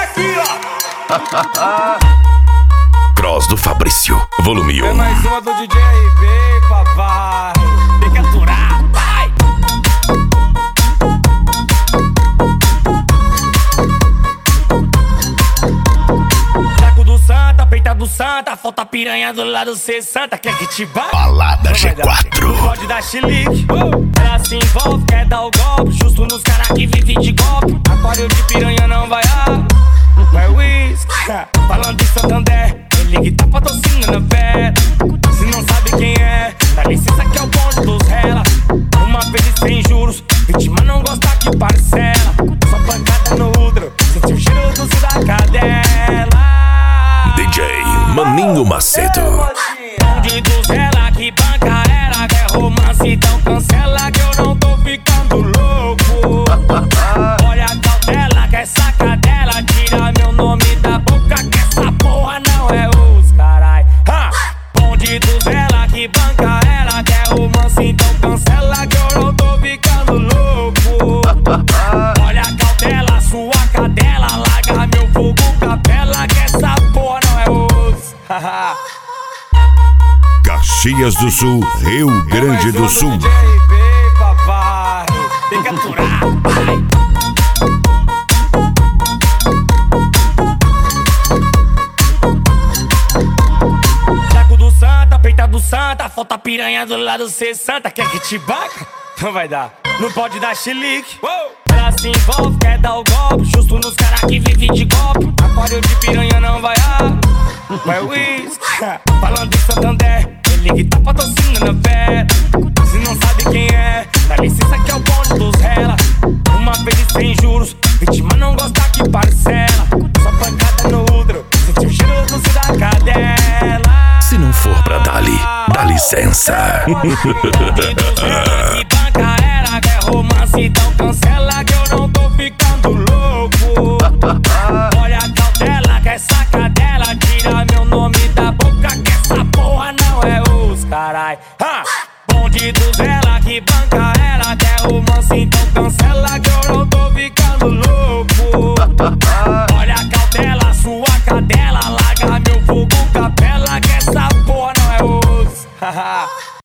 aqui, ó. Cross do Fabrício, volume 1. É mais uma do DJ RB, papai. Tem que aturar, vai. Taco do Santa, peita do Santa, falta piranha do lado, cê santa, quer que te bate? Balada G4. Não pode dar chilique, ela se envolve, quer dar o golpe, justo nos caras que vivem de golpe. Aquário de piranha não vai vai whisky. Falando de Santander, ele que tá patrocinando a fé. Se não sabe quem é, dá licença que é o bonde dos rela. Uma vez sem juros, vítima não gosta que parcela. Só pancada no útero, sente o cheiro doce da cadela. DJ Maninho Macedo. Bonde dos rela que banca era, quer romance, então cancela que eu não tô ficando louco. Olha a cautela, que essa cadela tira meu nome da boca, que essa porra não é os carai. Bonde dos rela que banca era, quer romance, então cancela que eu não tô ficando louco. Olha a cautela, sua cadela, larga meu fogo, capela, que essa porra não é os. Caxias do Sul, Rio Grande do Sul. DJ RB, papai. Tem que aturar, vai. Taco do Santa, peita do Santa, falta piranha do lado, cê santa, quer que te bate? Não vai dar, não pode dar chilique. Ela se envolve, quer dar o golpe, justo nos caras que vivem de golpe. Aquário de piranha não vai whisky. Falando de Santander, ele que tá patrocinando a fé. Se não sabe quem é, dá licença que é o bonde dos rela. Uma vez sem juros, vítima não gosta que parcela. Só pancada no útero, sente o cheiro doce da cadela. Se não for pra Dali, dá licença. Bonde dos rela que banca era, quer romance, então cancela que eu não tô ficando louco. Olha a cautela, que essa cadela tira meu nome da boca, que essa porra não é os carai. Bonde dos rela que banca era, quer romance, então cancela que eu não tô ficando louco.